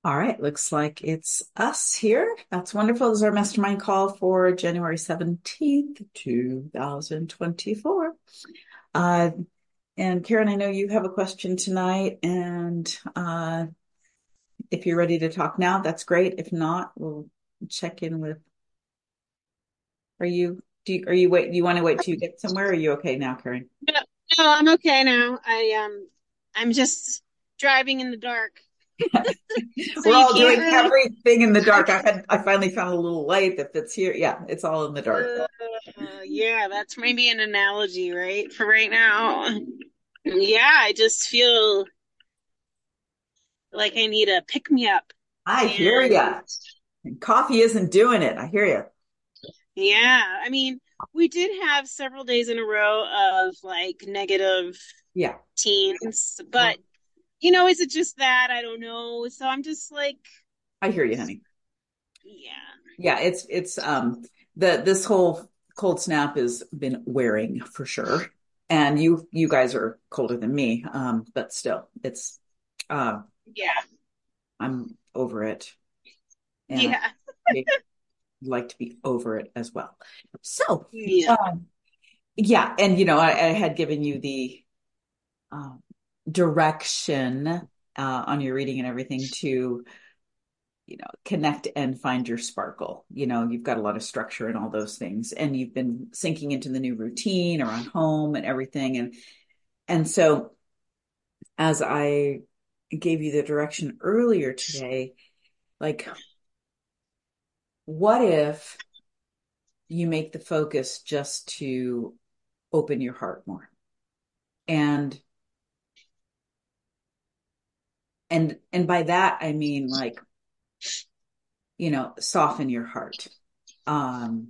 All right, looks like it's us here. That's wonderful. This is our mastermind call for January 17th, 2024. Uh, and Karen, I know you have a question tonight, and if you're ready to talk now, that's great. If not, we'll check in with, are you wait, do you want to wait till you get somewhere? Or are you okay now, Karen? No, no, I'm okay now. I'm just driving in the dark, so We're you all can't doing really. everything in the I dark. I finally found a little light that fits here. Yeah, it's all in the dark. yeah, that's maybe an analogy, right? For right now. Yeah, I just feel like I need a pick me up, I hear and ya. Coffee isn't doing it. I hear you. yeah, I mean, we did have several days in a row of like negative Yeah, teens, but is it just that? I don't know. So I'm just like, I hear you, honey. yeah. Yeah, it's this whole cold snap has been wearing for sure. And you guys are colder than me, but still, it's uh, Yeah. I'm over it, and Yeah. I like to be over it as well. So, Yeah. um, yeah, and I had given you the um, direction on your reading and everything to connect and find your sparkle. You've got a lot of structure and all those things, and you've been sinking into the new routine around home and everything. And so as I gave you the direction earlier today, like, what if you make the focus just to open your heart more? And and by that I mean, like, soften your heart. Um,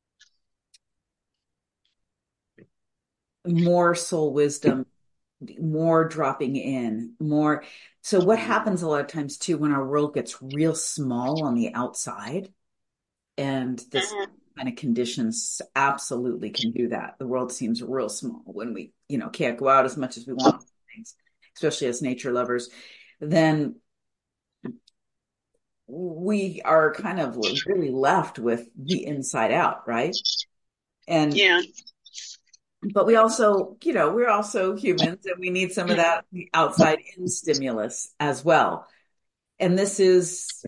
More soul wisdom, more dropping in, more. So what happens a lot of times too when our world gets real small on the outside, and this Uh-huh. kind of conditions absolutely can do that. The world seems real small when we, can't go out as much as we want, things, especially as nature lovers. Then we are kind of really left with the inside out, right? And Yeah. but we also, we're also humans, and we need some of that outside in stimulus as well. And this is,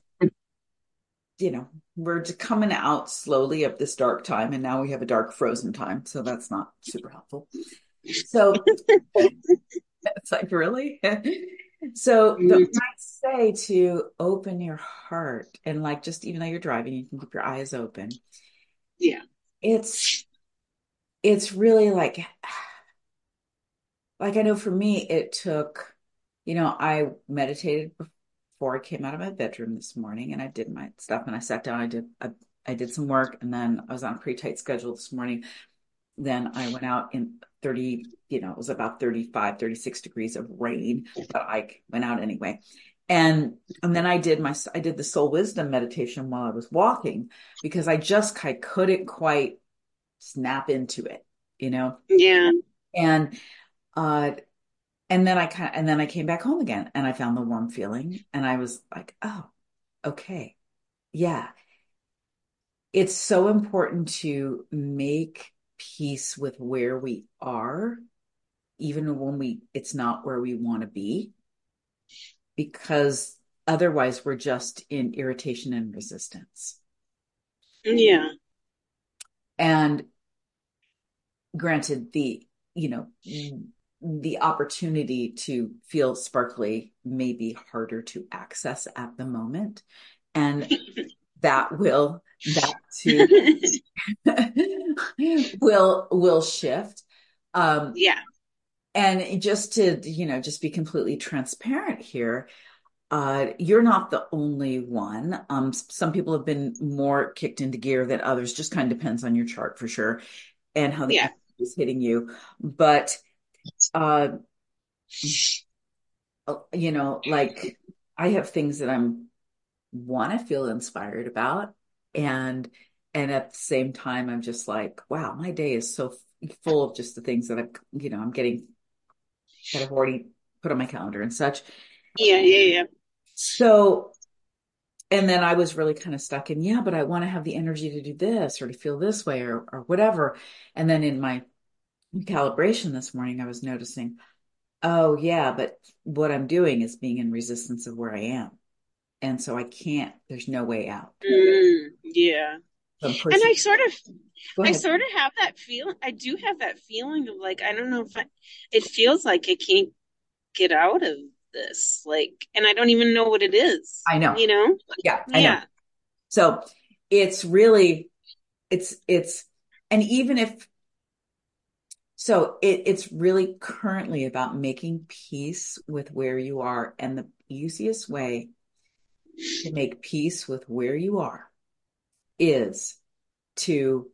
we're coming out slowly of this dark time, and now we have a dark frozen time. So that's not super helpful. So it's like, really? So the Mhm. I say to open your heart, and, like, just even though you're driving, you can keep your eyes open. Yeah. It's it's really like I know for me, it took, I meditated before I came out of my bedroom this morning, and I did my stuff, and I sat down, I did some work, and then I was on a pretty tight schedule this morning. Then I went out in 30, it was about 35, 36 degrees of rain, but I went out anyway. And then I did the soul wisdom meditation while I was walking, because I couldn't quite snap into it, you know? Yeah. And uh and then I came back home again, and I found the warm feeling, and I was like, oh, okay. Yeah. It's so important to make peace with where we are, even when it's not where we want to be, because otherwise we're just in irritation and resistance. Yeah. And granted, the opportunity to feel sparkly may be harder to access at the moment, and that too will shift. Um, Yeah. and just to, just be completely transparent here, you're not the only one. Some people have been more kicked into gear than others, just kind of depends on your chart for sure, and how the Yeah. energy is hitting you. But, uh, like, I have things that I'm want to feel inspired about, and at the same time I'm just like, wow, my day is so full of just the things that I'm getting, that I've already put on my calendar and such. Yeah. Yeah. Yeah. So and then I was really kind of stuck in, yeah, but I want to have the energy to do this or to feel this way or whatever. And then in my calibration this morning, I was noticing, oh yeah, but what I'm doing is being in resistance of where I am. And so I can't, there's no way out. Yeah. So I'm And pushing. Go I ahead. sort of have that feeling. I do have that feeling of like, I don't know if it feels like I can't get out of this. Like, and I don't even know what it is, I know. you know? Yeah, I know. Yeah. So it's really, it's, and even if, so it's really currently about making peace with where you are. And the easiest way to make peace with where you are is to,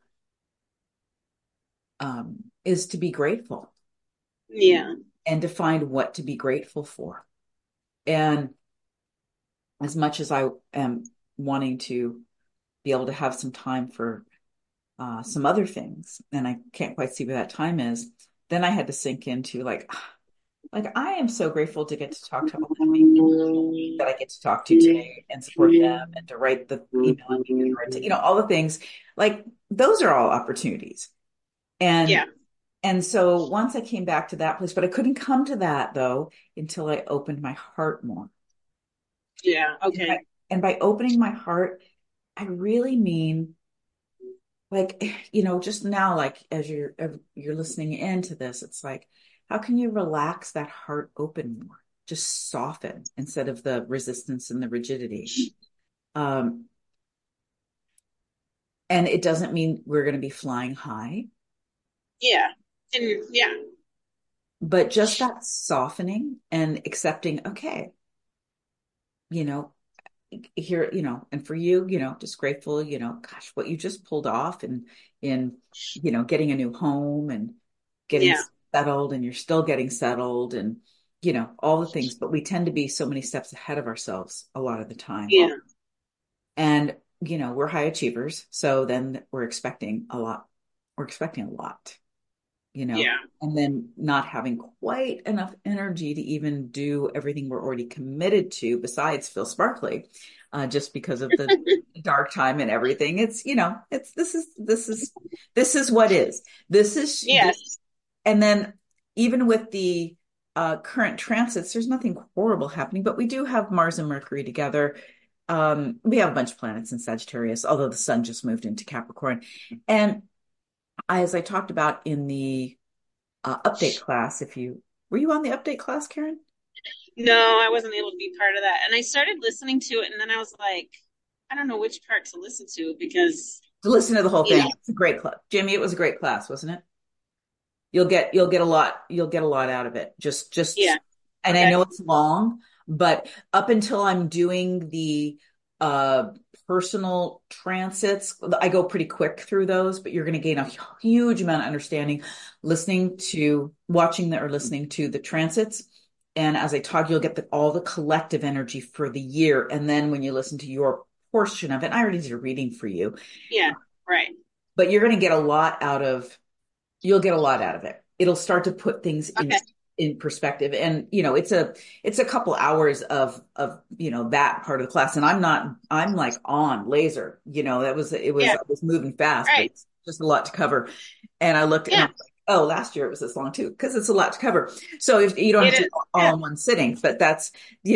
is to be grateful Yeah. and to find what to be grateful for. And as much as I am wanting to be able to have some time for some other things, and I can't quite see where that time is, then I had to sink into like I am so grateful to get to talk to all the amazing people that I get to talk to today and support them and to write the email I need to write to, all the things. Like those are all opportunities. And Yeah. and so once I came back to that place, but I couldn't come to that though until I opened my heart more. Yeah. And by, Okay. and by opening my heart, I really mean like, just now, like as you're listening into this, it's like, how can you relax that heart open more? Just soften instead of the resistance and the rigidity. Um, and it doesn't mean we're going to be flying high, Yeah. And yeah. but just that softening and accepting, okay, you know, here, and for you, just grateful, gosh, what you just pulled off and in, getting a new home and getting Yeah. settled and you're still getting settled and, all the things, but we tend to be so many steps ahead of ourselves a lot of the time. Yeah. And, we're high achievers. So then we're expecting a lot. We're expecting a lot, Yeah. and then not having quite enough energy to even do everything we're already committed to besides feel sparkly, just because of the dark time and everything. It's, it's, this is what is. This, Yes. and then even with the current transits, there's nothing horrible happening, but we do have Mars and Mercury together. We have a bunch of planets in Sagittarius, although the sun just moved into Capricorn. And as I talked about in the update class, if you were you on the update class, Karen? No, I wasn't able to be part of that. And I started listening to it, and then I was like, I don't know which part to listen to because, To listen to the whole you thing. know, It's a great club. Jimmy, it was a great class, wasn't it? You'll get a lot out of it. yeah. And I Okay. know it's long, but up until I'm doing the uh personal transits, I go pretty quick through those, but you're going to gain a huge amount of understanding watching or listening to the transits. And as I talk, you'll get all the collective energy for the year. And then when you listen to your portion of it, I already did a reading for you, Yeah. Right. but you're going to get a lot out of you'll get a lot out of it. It'll start to put things Okay. in perspective. And it's a couple hours of that part of the class. And I'm like on laser, Yeah. I was moving fast, but Right. it's just a lot to cover. And I looked and Yeah. I'm like, oh, last year it was this long too, because it's a lot to cover. So if you don't have It to do is. it Yeah. all in one sitting, but that's,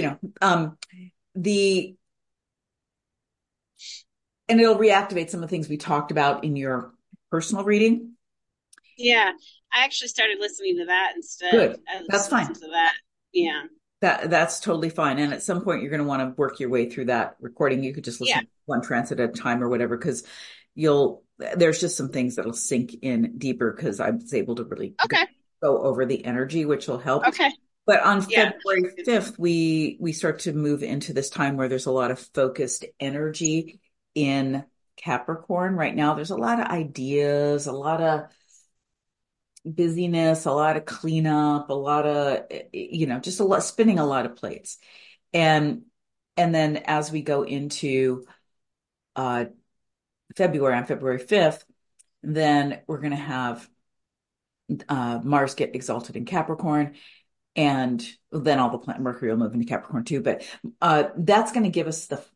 the, and it'll reactivate some of the things we talked about in your personal reading. Yeah. I actually started listening to that instead. Good. I That's just fine. listened to that. Yeah. That's totally fine. And at some point, you're going to want to work your way through that recording. You could just Yeah. listen to one transit at a time or whatever, because there's just some things that'll sink in deeper because I was able to really Okay. go over the energy, which will help. Okay. But on Yeah. February 5th, we start to move into this time where there's a lot of focused energy in Capricorn. Right now, there's a lot of ideas, a lot of busyness, a lot of cleanup, a lot of, just a lot, spinning a lot of plates. And then as we go into uh February, on February 5th, then we're going to have Mars get exalted in Capricorn, and then all the planet Mercury will move into Capricorn too. But that's going to give us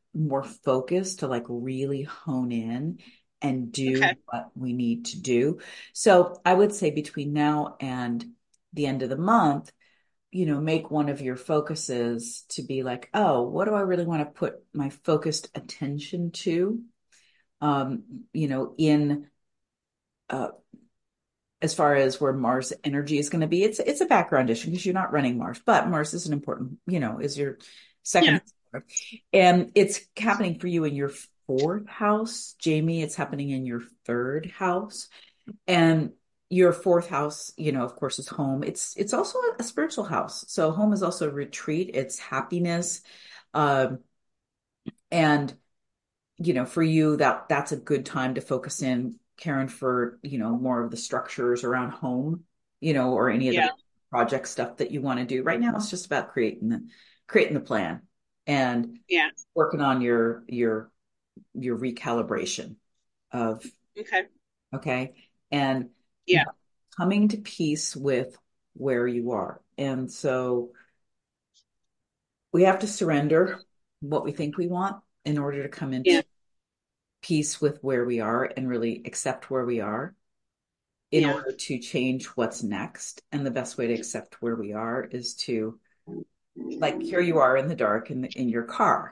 more focused to like really hone in and do Okay. what we need to do. So I would say between now and the end of the month, make one of your focuses to be like, oh, what do I really want to put my focused attention to? Um, in uh, as far as where Mars energy is going to be, it's a background issue because you're not running Mars, but Mars is an important, is your Yeah. second, and it's happening for you in your fourth house, Jamie. It's happening in your third house, and your fourth house, of course, is home. It's also a spiritual house, so home is also a retreat. It's happiness, um, and for you, that's a good time to focus in, Karen, for, more of the structures around home, or any of the Yeah. project stuff that you want to do. Right now, it's just about creating the plan and Yeah. working on your recalibration of, Okay. okay, and Yeah. coming to peace with where you are. And so we have to surrender what we think we want in order to come Yeah. into peace with where we are and really accept where we are in Yeah. order to change what's next. And the best way to accept where we are is to, like, here you are in the dark in your car,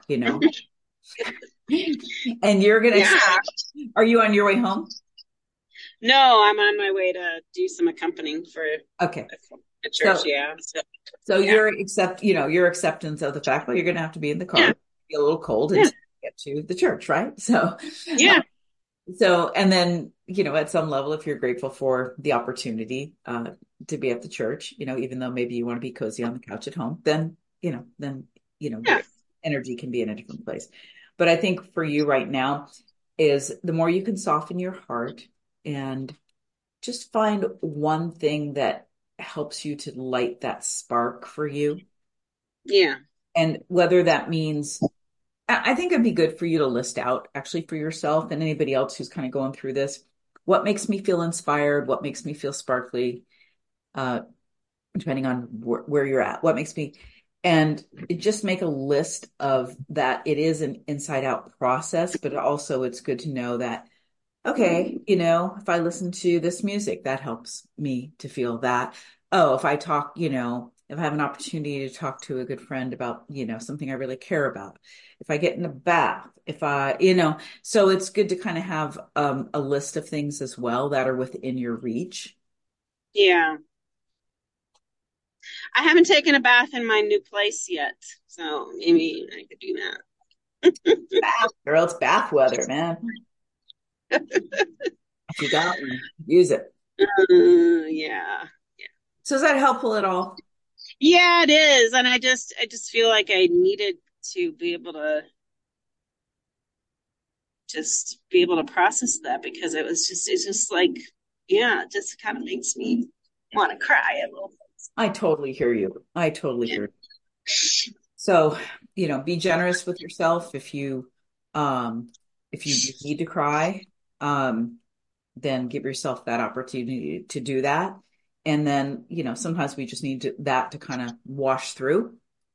and you're gonna Yeah. say, are you on your way home? No, I'm on my way to do some accompanying for Okay. a church. So Yeah. So, so yeah. your acceptance of the fact, well, you're gonna have to be in the car, Yeah. be a little cold Yeah. until you get to the church, right? So Yeah. and then, at some level, if you're grateful for the opportunity to be at the church, even though maybe you want to be cozy on the couch at home, your Yeah. energy can be in a different place. But I think for you right now is the more you can soften your heart and just find one thing that helps you to light that spark for you. Yeah. And whether that means, I think it'd be good for you to list out actually for yourself and anybody else who's kind of going through this, what makes me feel inspired, what makes me feel sparkly, uh, depending on where you're at, what makes me, and just make a list of that. It is an inside out process, but also it's good to know that, okay, if I listen to this music, that helps me to feel that. Oh, if I talk, if I have an opportunity to talk to a good friend about, something I really care about, if I get in a bath, if I, so it's good to kind of have a list of things as well that are within your reach. Yeah. I haven't taken a bath in my new place yet, so maybe I could do that. Bath, girl, it's bath weather, man. If you got one, use it. Yeah. So is that helpful at all? Yeah, it is. And I just feel like I needed to be able to just be able to process that because it's just like, yeah, it just kind of makes me want to cry a little. I totally hear you. I totally Yeah. hear you. So, be generous with yourself. Um, if you need to cry, um, then give yourself that opportunity to do that. And then, sometimes we just need that to kind of wash through,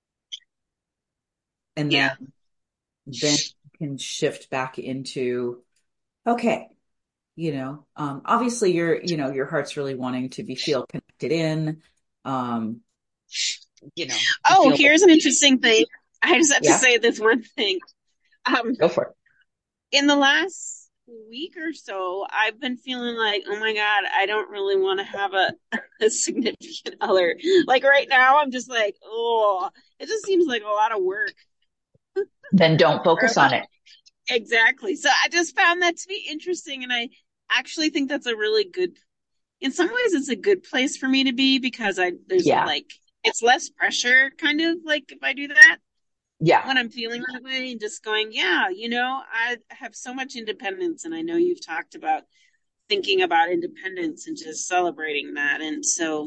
and then Yeah. you can shift back into, okay, obviously your heart's really wanting to feel connected in, um, to Oh, feel like, here's an interesting thing. I just have to yeah, say this one thing. Um, go for it. in the last week or so, I've been feeling like, oh my God, I don't really want to have a significant other. Like right now, I'm just like, oh, it just seems like a lot of work. Then don't focus on it. Exactly. So I just found that to be interesting. And I actually think that's a really good, in some ways, it's a good place for me to be because there's Yeah. like, it's less pressure kind of like if I do that Yeah. when I'm feeling that way and just going, yeah, I have so much independence. And I know you've talked about thinking about independence and just celebrating that. And so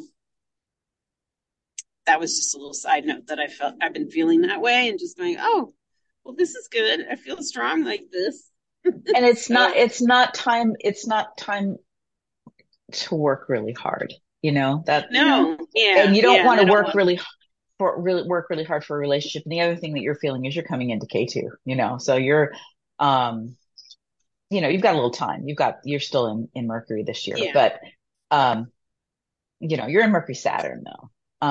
that was just a little side note that I've been feeling that way and just going, oh, well, this is good. I feel strong like this. And So, it's not time to work really hard, that, no, and yeah, you don't yeah. And want I to don't work want, really, work really hard for a relationship. And the other thing that you're feeling is you're coming into K2, so um, you've got a little time. You're still in Mercury this year, Yeah. but, um, you're in Mercury Saturn though.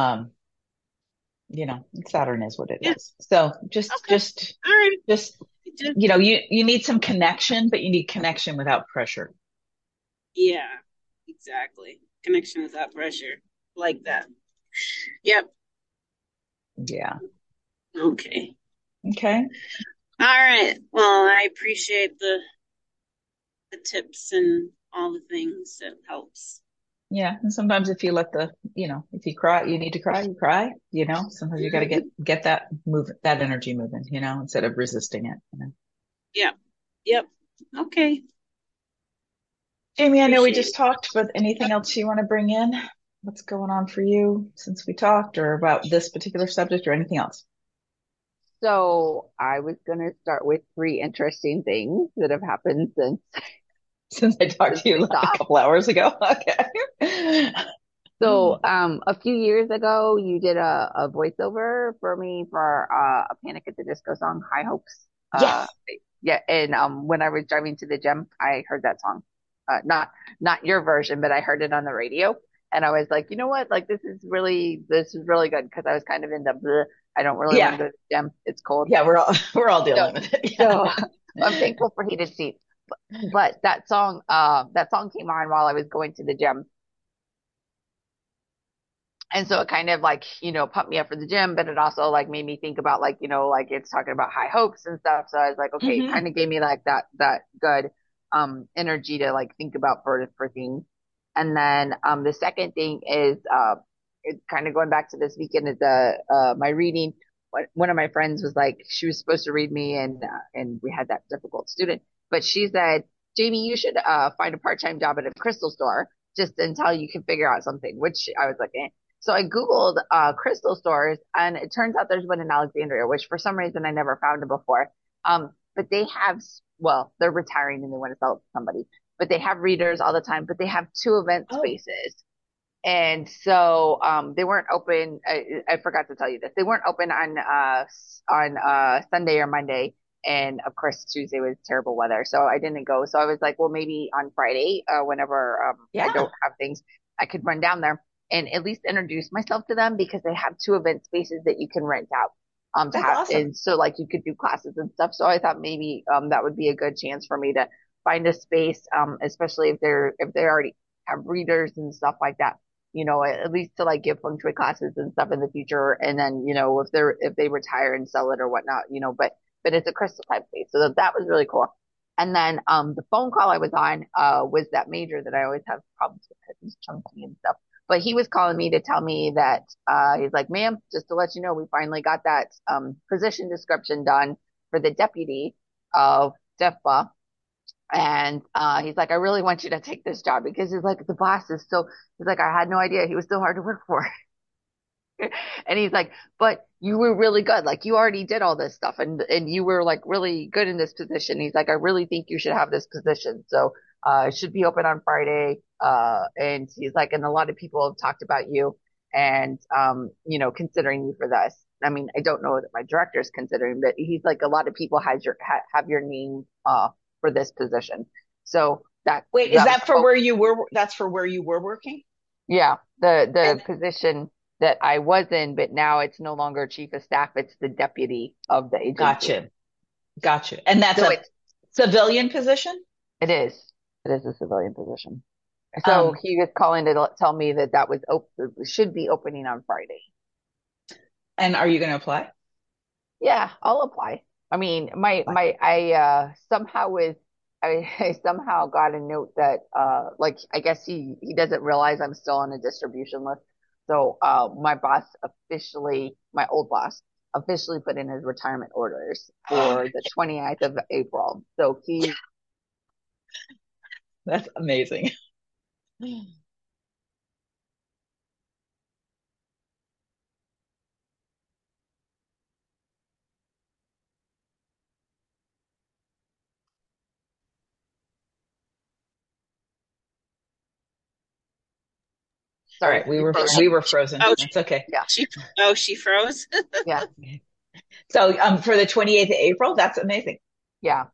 Saturn is what it Yeah. is. So just, Okay. just, All right. just, Just you need some connection, but you need connection without pressure. yeah, exactly. Connection without pressure. Like that. Yep. Yeah. Okay. Okay. All right. Well, I appreciate the tips and all the things that helps. Yeah. And sometimes if you if you cry, you need to cry, you cry, sometimes you got to get that energy moving, instead of resisting it. Yep. Yep. Okay. Jamie, I know we Appreciate just it. talked, but anything else you want to bring in? What's going on for you since we talked or about this particular subject or anything else? So I was going to start with three interesting things that have happened Since I talked since to you we like a talked. couple hours ago. Okay. So, a few years ago, you did a voiceover for me for a Panic at the Disco song, High Hopes. Uh, Yes. yeah, and when I was driving to the gym, I heard that song. Not your version, but I heard it on the radio, and I was like, you know what? Like this is really good because I was kind of in the bleh, I don't really want to Yeah. go to the gym. It's cold. Yeah. We're all So, dealing with it. Yeah. so I'm thankful for heated seats. But that song came on while I was going to the gym. And so it kind of like, pumped me up for the gym, but it also like made me think about like, like it's talking about high hopes and stuff. So I was like, okay, it Hmm. kind of gave me like that good, energy to like think about for things. And then, the second thing is, it's kind of going back to this weekend is my reading. One of my friends was like, she was supposed to read me and we had that difficult student, but she said, Jamie, you should, find a part-time job at a crystal store just until you can figure out something, which I was like, eh. So I Googled crystal stores, and it turns out there's one in Alexandria, which for some reason I never found it before. But they have, well, they're retiring and they want to sell it to somebody, but they have readers all the time, but they have two event Oh, spaces. And so they weren't open. I forgot to tell you this. They weren't open on Sunday or Monday. And of course, Tuesday was terrible weather, so I didn't go. So I was like, well, maybe on Friday, whenever I yeah. don't have things, I could run down there and at least introduce myself to them because they have two event spaces that you can rent out to That's have, awesome. and so like you could do classes and stuff. So I thought maybe that would be a good chance for me to find a space, especially if they already have readers and stuff like that, at least to like give feng shui classes and stuff in the future. And then, if they retire and sell it or whatnot, but it's a crystal type space. So that was really cool. And then, the phone call I was on, was that major that I always have problems with because he's chunky and stuff. But he was calling me to tell me that, he's like, ma'am, just to let you know, we finally got that, position description done for the deputy of DEFBA. And he's like, I really want you to take this job because he's like, the boss is so, he's like, I had no idea he was so hard to work for. And he's like, but you were really good. Like you already did all this stuff and you were like really good in this position. He's like, I really think you should have this position. So, it should be open on Friday. And he's like, and a lot of people have talked about you and, considering you for this. I mean, I don't know that my director is considering, but he's like, a lot of people have your name, for this position. So Wait, is that was that for where you were? That's for where you were working? yeah, the And position that I was in, but now it's no longer chief of staff, it's the deputy of the agency. gotcha. Gotcha. And that's So a civilian position? it is it is a civilian position. So Um, he was calling to tell me that was should be opening on Friday. and are you going to apply? Yeah, I'll apply. I mean, I somehow I somehow got a note that like I guess he doesn't realize I'm still on a distribution list. So my old boss officially put in his retirement orders for the 29th of April. So he That's amazing. All Sorry, right. you froze. We were frozen. Oh, That's okay. Yeah, she froze. yeah, So, for the 28th of April, that's amazing. yeah.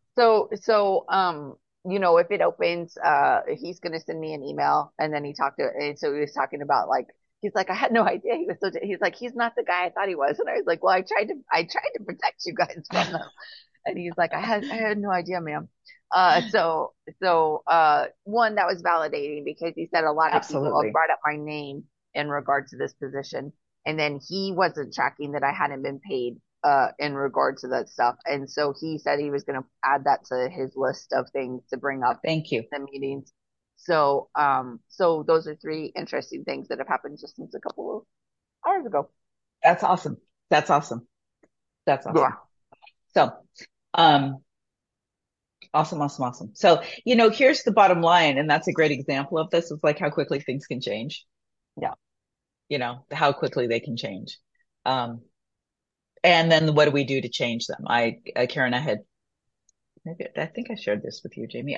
If it opens, he's gonna send me an email, and then and so he was talking about like, he's like, I had no idea he's like, he's not the guy I thought he was, and I was like, well, I tried to protect you guys from them, and he's like, I had no idea, ma'am. One, that was validating because he said a lot of people have Absolutely. brought up my name in regard to this position. And then he wasn't tracking that I hadn't been paid in regard to that stuff. And so he said he was going to add that to his list of things to bring up Thank you. in the meetings. So those are three interesting things that have happened just since a couple of hours ago. That's awesome. That's awesome. That's awesome. Yeah. So, awesome. So, here's the bottom line, and that's a great example of this. It's like how quickly things can change. Yeah. How quickly they can change. And then what do we do to change them? Karen, I think I shared this with you, Jamie.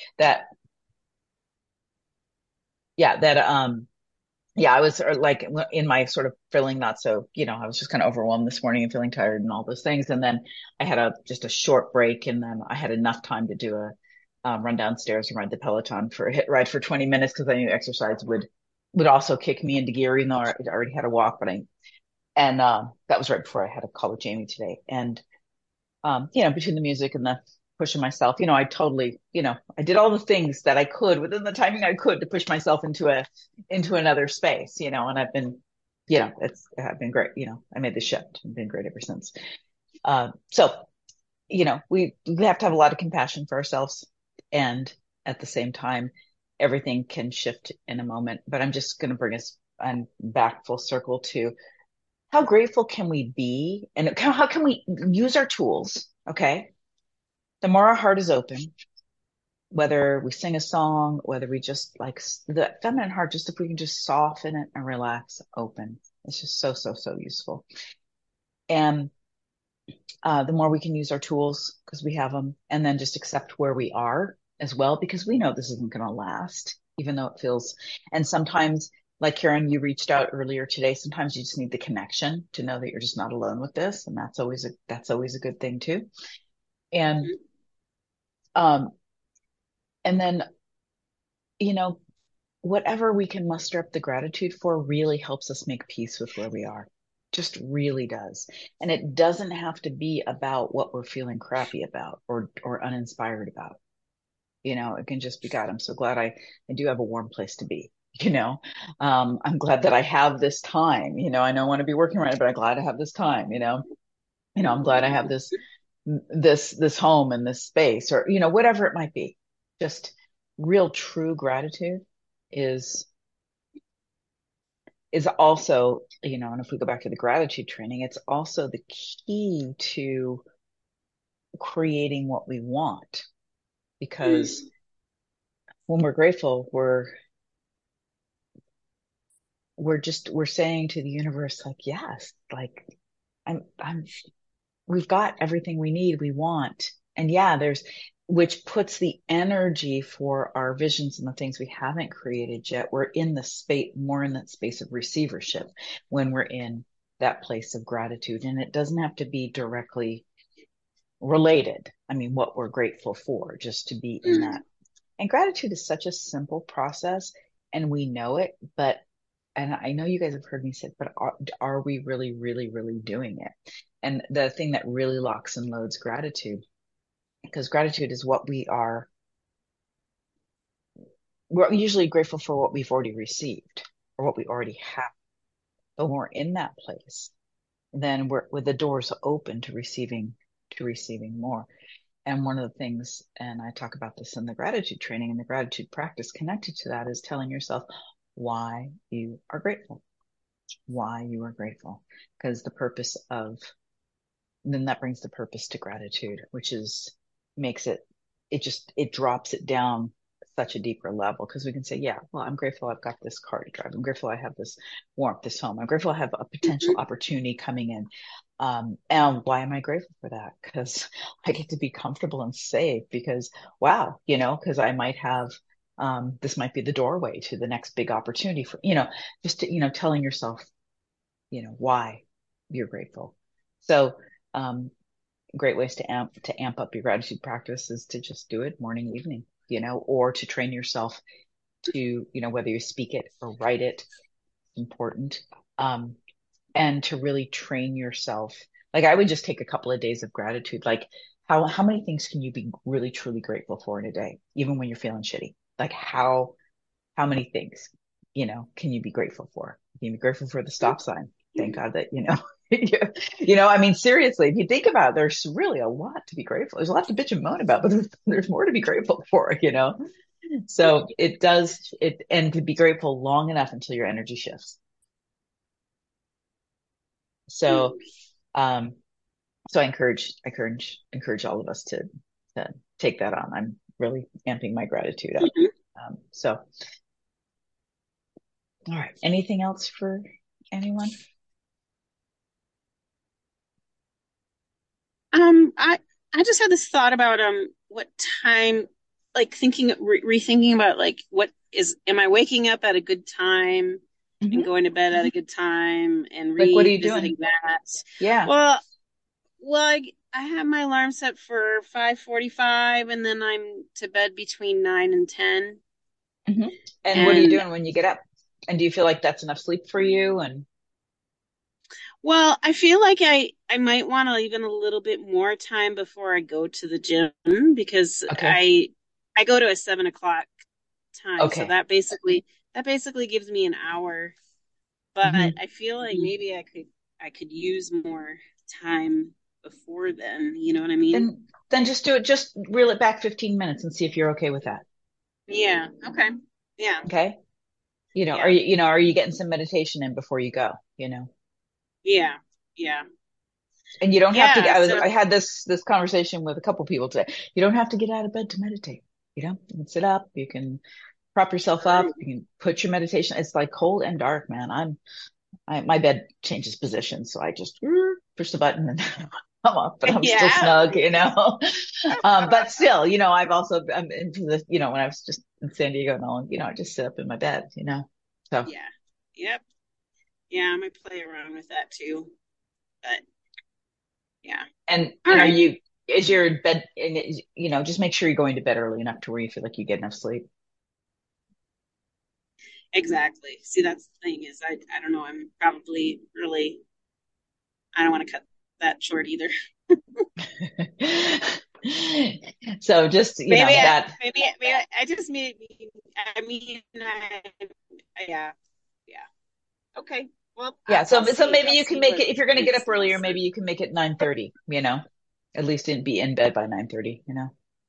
I was like in my sort of feeling not so, I was just kind of overwhelmed this morning and feeling tired and all those things. And then I had just a short break, and then I had enough time to do a run downstairs and ride the Peloton for a hit ride for 20 minutes because I knew exercise would also kick me into gear, even though I already had a walk, and that was right before I had a call with Jamie today. And, between the music and the pushing myself, I totally, I did all the things that I could within the timing I could to push myself into another space, and I've been, I've been great. I made the shift and been great ever since. So, we have to have a lot of compassion for ourselves, and at the same time, everything can shift in a moment. But I'm just going to bring us back full circle to how grateful can we be, and how can we use our tools? Okay. The more our heart is open, whether we sing a song, whether we just like the feminine heart, just if we can just soften it and relax, open. It's just so, so, so useful. And the more we can use our tools because we have them, and then just accept where we are as well, because we know this isn't going to last, even though it feels, and sometimes, like Karen, you reached out earlier today, sometimes you just need the connection to know that you're just not alone with this. And that's always a good thing too. And, and then, whatever we can muster up the gratitude for really helps us make peace with where we are. Just really does. And it doesn't have to be about what we're feeling crappy about or uninspired about. It can just be, God, I'm so glad I do have a warm place to be. I'm glad that I have this time. I don't want to be working right, but I'm glad I have this time. I'm glad I have this home and this space, or whatever it might be. Just real true gratitude is also, and if we go back to the gratitude training, it's also the key to creating what we want. Because when we're grateful, we're saying to the universe, like, yes, like we've got everything we need, we want. And which puts the energy for our visions and the things we haven't created yet. We're more in that space of receivership when we're in that place of gratitude. And it doesn't have to be directly related. I mean, what we're grateful for, just to be in that. And gratitude is such a simple process, and we know it, and I know you guys have heard me say, but are we really, really, really doing it? And the thing that really locks and loads gratitude, because gratitude is what we're usually grateful for what we've already received or what we already have. But when we're in that place, then with the doors open to receiving more. And one of the things, and I talk about this in the gratitude training and the gratitude practice connected to that, is telling yourself why you are grateful. Why you are grateful. Because then that brings the purpose to gratitude, which makes it drops it down such a deeper level, because we can say, yeah, well, I'm grateful I've got this car to drive. I'm grateful I have this warmth, this home. I'm grateful I have a potential opportunity coming in. And why am I grateful for that? Because I get to be comfortable and safe, because wow, because I might have This might be the doorway to the next big opportunity for, just to, telling yourself, why you're grateful. So, great ways to amp up your gratitude practice is to just do it morning, evening, or to train yourself to, whether you speak it or write it, important. And to really train yourself. Like I would just take a couple of days of gratitude. Like how many things can you be really truly grateful for in a day, even when you're feeling shitty? Like how many things, can you be grateful for? Can you be grateful for the stop sign? Thank God that, I mean, seriously, if you think about it, there's really a lot to be grateful. There's a lot to bitch and moan about, but there's more to be grateful for, So it does it, and to be grateful long enough until your energy shifts. So, um, so I encourage all of us to take that on. I'm really amping my gratitude up. So, all right. Anything else for anyone? I just had this thought about what time, like rethinking about like am I waking up at a good time and going to bed at a good time and Like, what are you revisiting doing? that? Yeah. Well, I have my alarm set for 5:45 and then I'm to bed between 9 and 10. And what are you doing when you get up? And do you feel like that's enough sleep for you? And well, I feel like I might want to even a little bit more time before I go to the gym because okay. I go to a 7 o'clock time, so Okay. that basically gives me an hour. But I feel like maybe I could use more time before then. You know what I mean? Then just do it. Just reel it back 15 minutes and see if you're okay with that. Yeah. Okay. Yeah. Okay. Are Yeah. you getting some meditation in before you go? Yeah. Yeah. And you don't have to. Yeah. So I had this conversation with a couple people today. You don't have to get out of bed to meditate. You can sit up. You can prop yourself up. You can put your meditation. It's like cold and dark, man. My bed changes position, so I just push the button and I'm up, but I'm still yeah. snug. But still, I'm into the, when I was just in San Diego and all, I just sit up in my bed, so. Yeah. Yep. Yeah. I might play around with that too. But yeah. And All right. is your bed, and just make sure you're going to bed early enough to where you feel like you get enough sleep. Exactly. See, that's the thing is I don't know. I'm probably really I don't want to cut that short either. So just, Maybe that. maybe I just I mean yeah. Yeah. Okay. Well, Yeah. So, I'll see. maybe I'll you can see make what it, if you're going to get up makes earlier, most maybe sense. you can make it 9:30, at least be in bed by 9:30.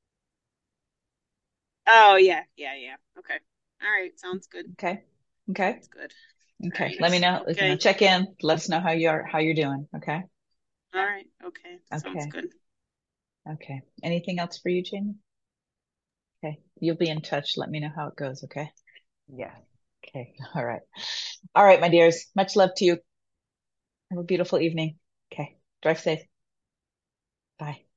Oh yeah, yeah, yeah. Okay. All right. Sounds good. Okay. Okay. Sounds good. All Okay. right. Let me know, Okay. check in, let us know how you're doing. Okay. All right. Okay. Sounds Okay. good. Okay. Anything else for you, Jamie? Okay. You'll be in touch. Let me know how it goes. Okay. Yeah. Okay. All right. All right, my dears. Much love to you. Have a beautiful evening. Okay. Drive safe. Bye.